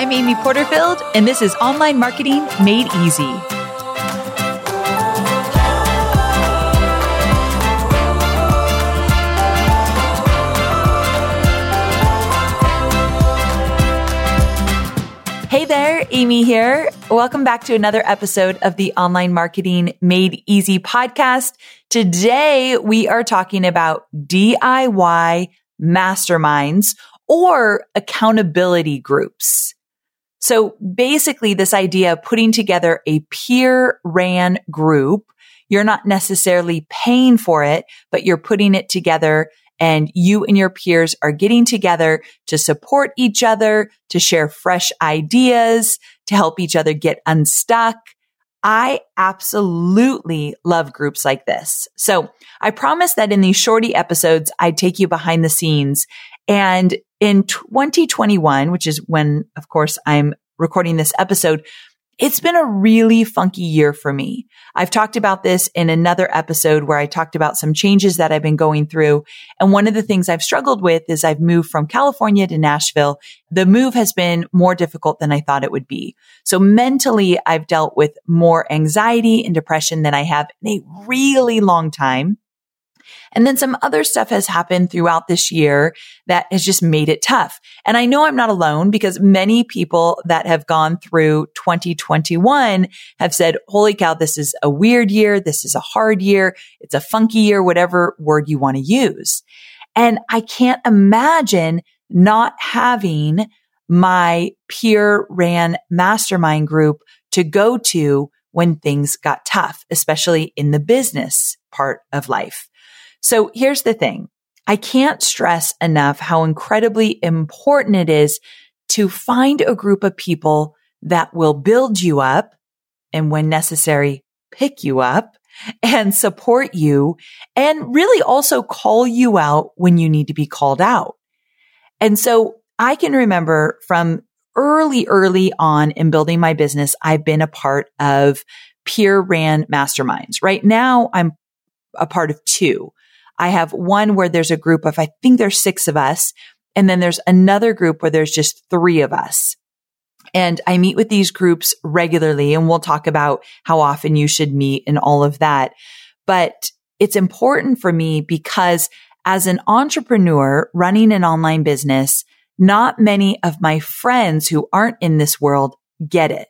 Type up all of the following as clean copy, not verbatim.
I'm Amy Porterfield, and this is Online Marketing Made Easy. Hey there, Amy here. Welcome back to another episode of the Online Marketing Made Easy podcast. Today, we are talking about DIY masterminds or accountability groups. So basically, this idea of putting together a peer-ran group, you're not necessarily paying for it, but you're putting it together and you and your peers are getting together to support each other, to share fresh ideas, to help each other get unstuck. I absolutely love groups like this. So I promised that in these shorty episodes, I'd take you behind the scenes. And in 2021, which is when, of course, I'm recording this episode, it's been a really funky year for me. I've talked about this in another episode where I talked about some changes that I've been going through. And one of the things I've struggled with is I've moved from California to Nashville. The move has been more difficult than I thought it would be. So mentally, I've dealt with more anxiety and depression than I have in a really long time. And then some other stuff has happened throughout this year that has just made it tough. And I know I'm not alone because many people that have gone through 2021 have said, holy cow, this is a weird year. This is a hard year. It's a funky year, whatever word you want to use. And I can't imagine not having my peer-ran mastermind group to go to when things got tough, especially in the business part of life. So here's the thing. I can't stress enough how incredibly important it is to find a group of people that will build you up and when necessary, pick you up and support you and really also call you out when you need to be called out. And so I can remember from early on in building my business, I've been a part of peer-ran masterminds. Right now, I'm a part of two. I have one where there's a group of, I think there's 6 of us. And then there's another group where there's just 3 of us. And I meet with these groups regularly and we'll talk about how often you should meet and all of that. But it's important for me because as an entrepreneur running an online business, not many of my friends who aren't in this world get it.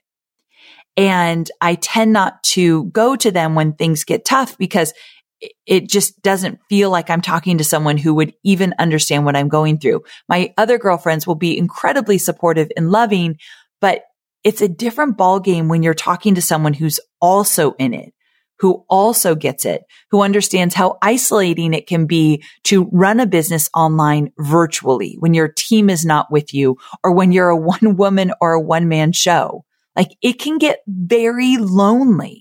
And I tend not to go to them when things get tough because it just doesn't feel like I'm talking to someone who would even understand what I'm going through. My other girlfriends will be incredibly supportive and loving, but it's a different ballgame when you're talking to someone who's also in it, who also gets it, who understands how isolating it can be to run a business online virtually when your team is not with you or when you're a one woman or a one man show. Like it can get very lonely.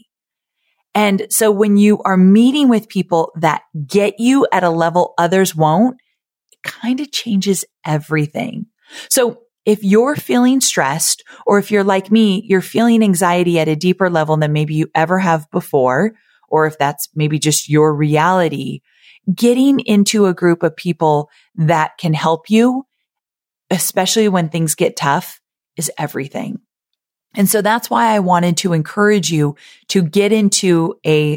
And so when you are meeting with people that get you at a level others won't, it kind of changes everything. So if you're feeling stressed, or if you're like me, you're feeling anxiety at a deeper level than maybe you ever have before, or if that's maybe just your reality, getting into a group of people that can help you, especially when things get tough, is everything. And so that's why I wanted to encourage you to get into a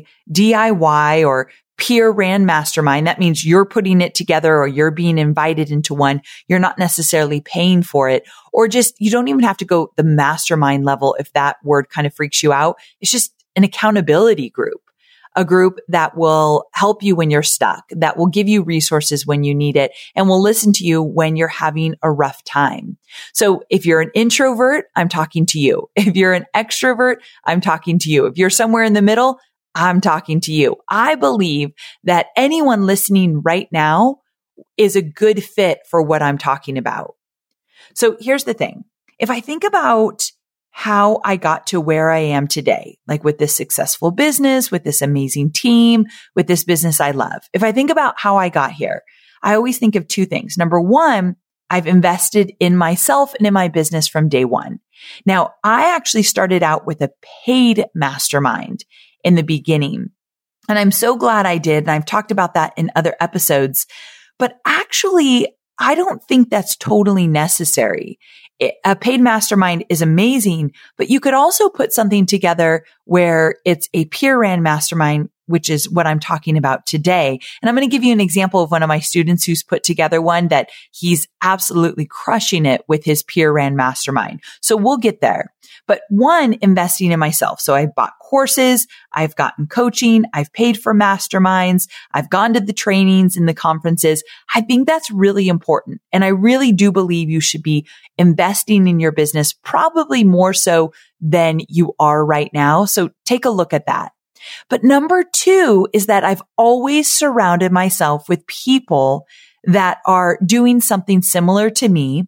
DIY or peer-ran mastermind. That means you're putting it together or you're being invited into one. You're not necessarily paying for it, or just, you don't even have to go the mastermind level if that word kind of freaks you out. It's just an accountability group. A group that will help you when you're stuck, that will give you resources when you need it, and will listen to you when you're having a rough time. So if you're an introvert, I'm talking to you. If you're an extrovert, I'm talking to you. If you're somewhere in the middle, I'm talking to you. I believe that anyone listening right now is a good fit for what I'm talking about. So here's the thing. If I think about how I got to where I am today, like with this successful business, with this amazing team, with this business I love. If I think about how I got here, I always think of 2 things. Number 1, I've invested in myself and in my business from day one. Now, I actually started out with a paid mastermind in the beginning, and I'm so glad I did. And I've talked about that in other episodes, but actually I don't think that's totally necessary. A paid mastermind is amazing, but you could also put something together where it's a peer ran mastermind, which is what I'm talking about today. And I'm going to give you an example of one of my students who's put together one that he's absolutely crushing it with his peer ran mastermind. So we'll get there. But one, investing in myself. So I bought courses, I've gotten coaching, I've paid for masterminds, I've gone to the trainings and the conferences. I think that's really important. And I really do believe you should be investing in your business, probably more so than you are right now. So take a look at that. But number two is that I've always surrounded myself with people that are doing something similar to me,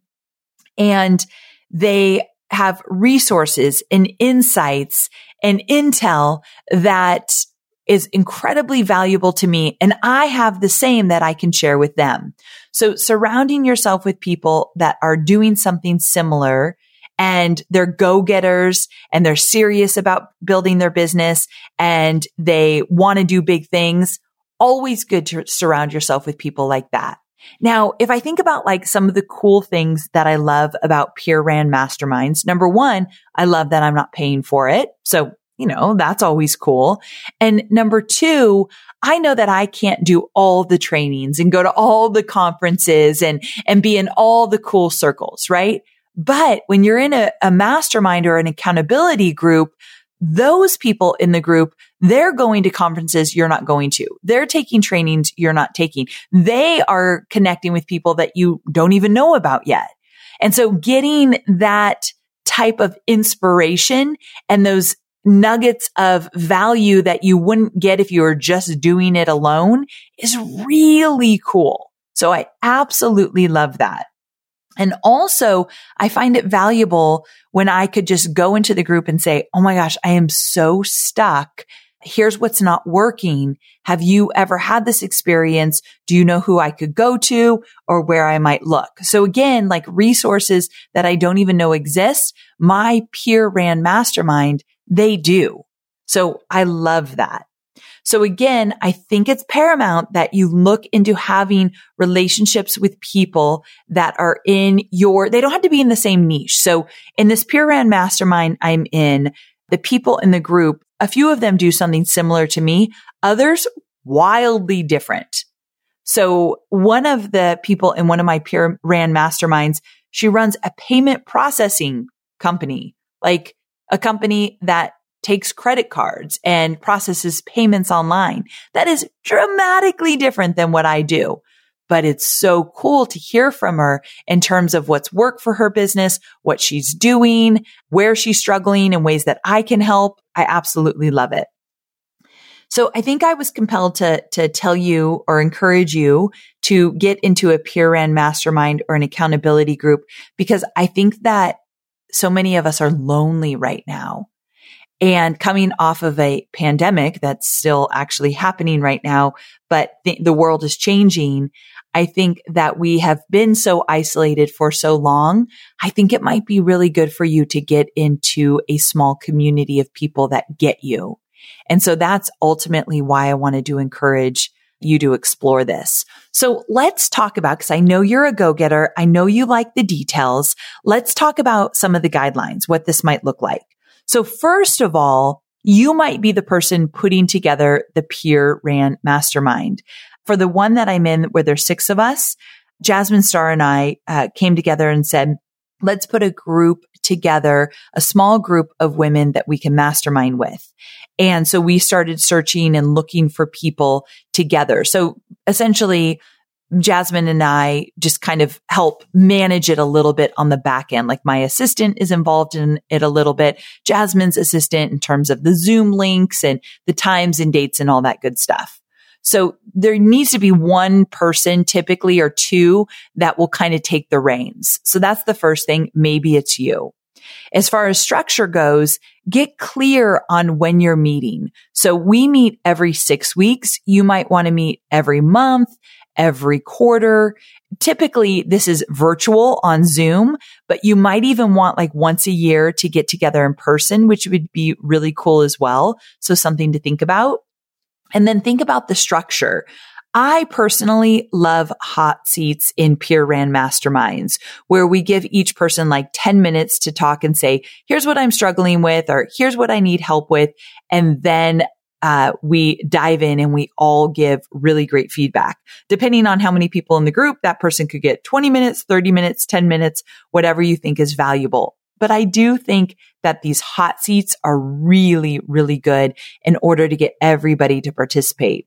and they have resources and insights and intel that is incredibly valuable to me. And I have the same that I can share with them. So surrounding yourself with people that are doing something similar, and they're go-getters and they're serious about building their business and they want to do big things. Always good to surround yourself with people like that. Now, if I think about like some of the cool things that I love about peer ran masterminds, number one, I love that I'm not paying for it. So, that's always cool. And number two, I know that I can't do all the trainings and go to all the conferences and be in all the cool circles, right? But when you're in a mastermind or an accountability group, those people in the group, they're going to conferences you're not going to. They're taking trainings you're not taking. They are connecting with people that you don't even know about yet. And so getting that type of inspiration and those nuggets of value that you wouldn't get if you were just doing it alone is really cool. So I absolutely love that. And also, I find it valuable when I could just go into the group and say, oh my gosh, I am so stuck. Here's what's not working. Have you ever had this experience? Do you know who I could go to or where I might look? So again, like resources that I don't even know exist, my peer ran mastermind, they do. So I love that. So again, I think it's paramount that you look into having relationships with people that are they don't have to be in the same niche. So in this peer ran mastermind I'm in, the people in the group, a few of them do something similar to me, others wildly different. So one of the people in one of my peer ran masterminds, she runs a payment processing company, like a company that takes credit cards and processes payments online. That is dramatically different than what I do. But it's so cool to hear from her in terms of what's worked for her business, what she's doing, where she's struggling in ways that I can help. I absolutely love it. So I think I was compelled to tell you or encourage you to get into a peer ran mastermind or an accountability group, because I think that so many of us are lonely right now. And coming off of a pandemic that's still actually happening right now, but the world is changing. I think that we have been so isolated for so long. I think it might be really good for you to get into a small community of people that get you. And so that's ultimately why I wanted to encourage you to explore this. So let's talk about, because I know you're a go-getter. I know you like the details. Let's talk about some of the guidelines, what this might look like. So first of all, you might be the person putting together the peer ran mastermind. For the one that I'm in, where there's 6 of us, Jasmine Starr and I came together and said, let's put a group together, a small group of women that we can mastermind with. And so we started searching and looking for people together. So essentially, Jasmine and I just kind of help manage it a little bit on the back end. Like my assistant is involved in it a little bit. Jasmine's assistant in terms of the Zoom links and the times and dates and all that good stuff. So there needs to be one person typically or 2 that will kind of take the reins. So that's the first thing. Maybe it's you. As far as structure goes, get clear on when you're meeting. So we meet every 6 weeks. You might want to meet every month, every quarter. Typically, this is virtual on Zoom, but you might even want like once a year to get together in person, which would be really cool as well. So something to think about. And then think about the structure. I personally love hot seats in peer ran masterminds where we give each person like 10 minutes to talk and say, here's what I'm struggling with, or here's what I need help with. And then we dive in and we all give really great feedback. Depending on how many people in the group, that person could get 20 minutes, 30 minutes, 10 minutes, whatever you think is valuable. But I do think that these hot seats are really, really good in order to get everybody to participate.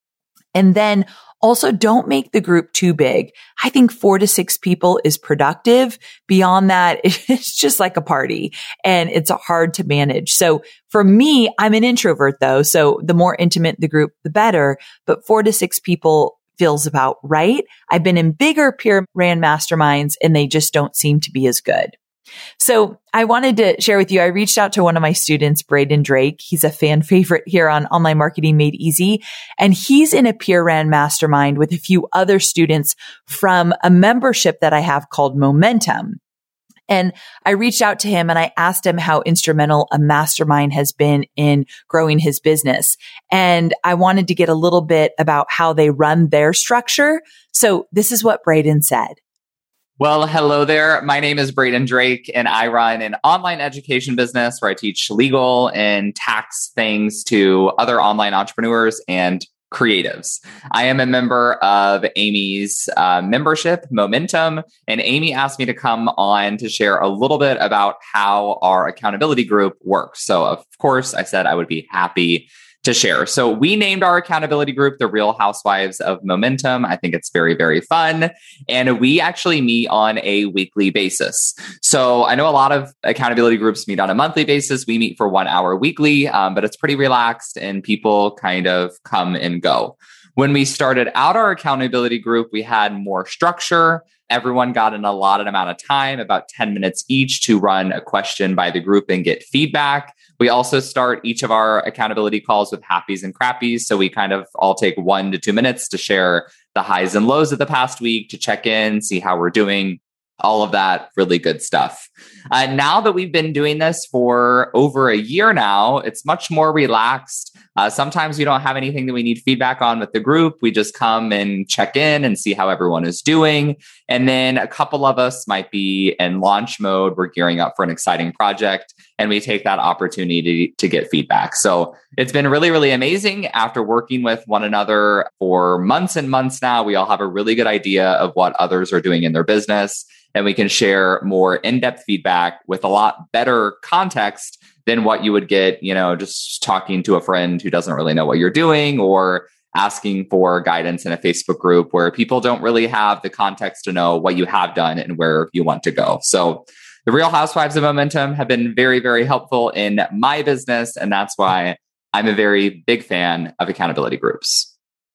And then also don't make the group too big. I think 4 to 6 people is productive. Beyond that, it's just like a party and it's hard to manage. So for me, I'm an introvert though. So the more intimate the group, the better. But 4 to 6 people feels about right. I've been in bigger peer ran masterminds and they just don't seem to be as good. So I wanted to share with you, I reached out to one of my students, Braden Drake. He's a fan favorite here on Online Marketing Made Easy. And he's in a peer ran mastermind with a few other students from a membership that I have called Momentum. And I reached out to him and I asked him how instrumental a mastermind has been in growing his business. And I wanted to get a little bit about how they run their structure. So this is what Braden said. Well, hello there. My name is Braden Drake, and I run an online education business where I teach legal and tax things to other online entrepreneurs and creatives. I am a member of Amy's membership, Momentum, and Amy asked me to come on to share a little bit about how our accountability group works. So, of course, I said I would be happy to share. So we named our accountability group the Real Housewives of Momentum. I think it's very, very fun. And we actually meet on a weekly basis. So I know a lot of accountability groups meet on a monthly basis. We meet for 1 hour weekly, but it's pretty relaxed and people kind of come and go. When we started out our accountability group, we had more structure. Everyone got an allotted amount of time, about 10 minutes each, to run a question by the group and get feedback. We also start each of our accountability calls with happies and crappies. So we kind of all take 1 to 2 minutes to share the highs and lows of the past week, to check in, see how we're doing, all of that really good stuff. Now that we've been doing this for over a year now, it's much more relaxed. Sometimes we don't have anything that we need feedback on with the group. We just come and check in and see how everyone is doing. And then a couple of us might be in launch mode. We're gearing up for an exciting project and we take that opportunity to get feedback. So it's been really, really amazing. After working with one another for months and months now, we all have a really good idea of what others are doing in their business. And we can share more in-depth feedback with a lot better context than what you would get, just talking to a friend who doesn't really know what you're doing, or asking for guidance in a Facebook group where people don't really have the context to know what you have done and where you want to go. So the Real Housewives of Momentum have been very, very helpful in my business. And that's why I'm a very big fan of accountability groups.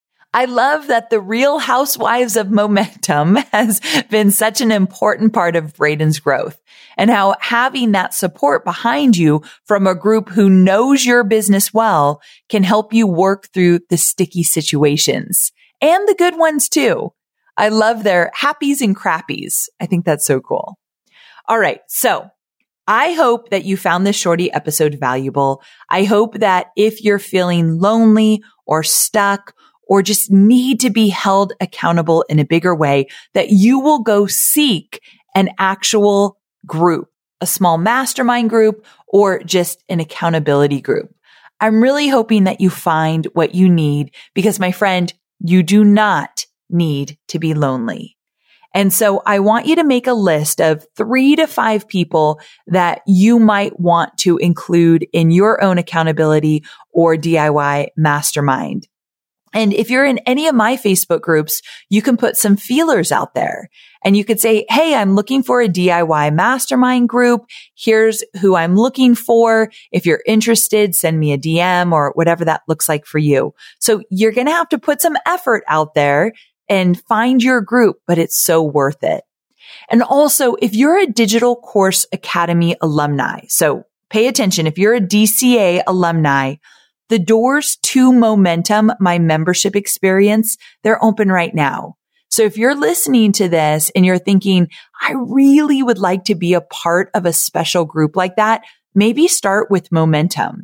I love that the Real Housewives of Momentum has been such an important part of Braden's growth, and how having that support behind you from a group who knows your business well can help you work through the sticky situations and the good ones too. I love their happies and crappies. I think that's so cool. All right. So I hope that you found this shorty episode valuable. I hope that if you're feeling lonely or stuck, or just need to be held accountable in a bigger way, that you will go seek an actual group, a small mastermind group, or just an accountability group. I'm really hoping that you find what you need, because my friend, you do not need to be lonely. And so I want you to make a list of 3 to 5 people that you might want to include in your own accountability or DIY mastermind. And if you're in any of my Facebook groups, you can put some feelers out there and you could say, hey, I'm looking for a DIY mastermind group. Here's who I'm looking for. If you're interested, send me a DM or whatever that looks like for you. So you're going to have to put some effort out there and find your group, but it's so worth it. And also, if you're a Digital Course Academy alumni, so pay attention, if you're a DCA alumni, the doors to Momentum, my membership experience, they're open right now. So if you're listening to this and you're thinking, I really would like to be a part of a special group like that, maybe start with Momentum,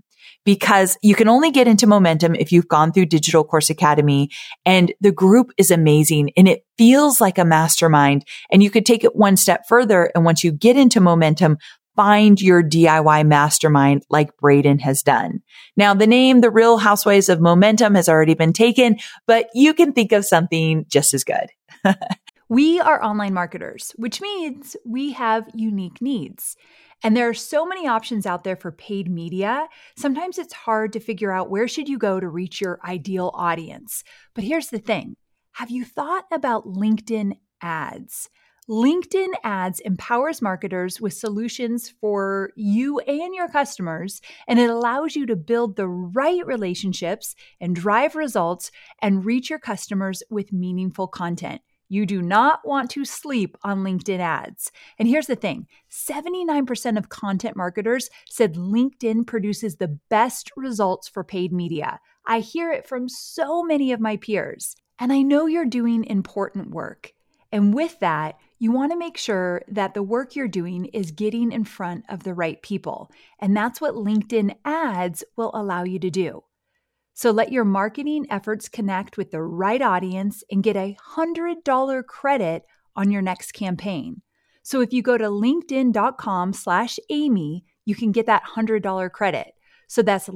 because you can only get into momentum if you've gone through Digital Course Academy, and the group is amazing and it feels like a mastermind, and you could take it one step further. And once you get into momentum, find your DIY mastermind like Braden has done. Now, the name, The Real Housewives of Momentum, has already been taken, but you can think of something just as good. We are online marketers, which means we have unique needs. And there are so many options out there for paid media. Sometimes it's hard to figure out where should you go to reach your ideal audience. But here's the thing. Have you thought about LinkedIn ads? LinkedIn ads empowers marketers with solutions for you and your customers, and it allows you to build the right relationships and drive results and reach your customers with meaningful content. You do not want to sleep on LinkedIn ads. And here's the thing, 79% of content marketers said LinkedIn produces the best results for paid media. I hear it from so many of my peers. And I know you're doing important work. And with that, you want to make sure that the work you're doing is getting in front of the right people. And that's what LinkedIn ads will allow you to do. So let your marketing efforts connect with the right audience and get a $100 credit on your next campaign. So if you go to linkedin.com/Amy, you can get that $100 credit. So that's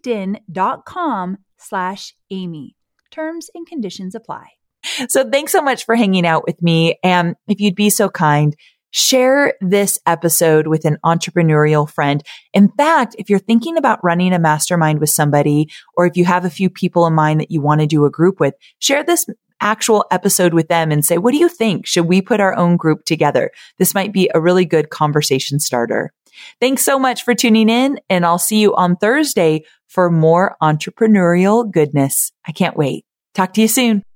linkedin.com/Amy. Terms and conditions apply. So thanks so much for hanging out with me. And if you'd be so kind, share this episode with an entrepreneurial friend. In fact, if you're thinking about running a mastermind with somebody, or if you have a few people in mind that you want to do a group with, share this actual episode with them and say, what do you think? Should we put our own group together? This might be a really good conversation starter. Thanks so much for tuning in, and I'll see you on Thursday for more entrepreneurial goodness. I can't wait. Talk to you soon.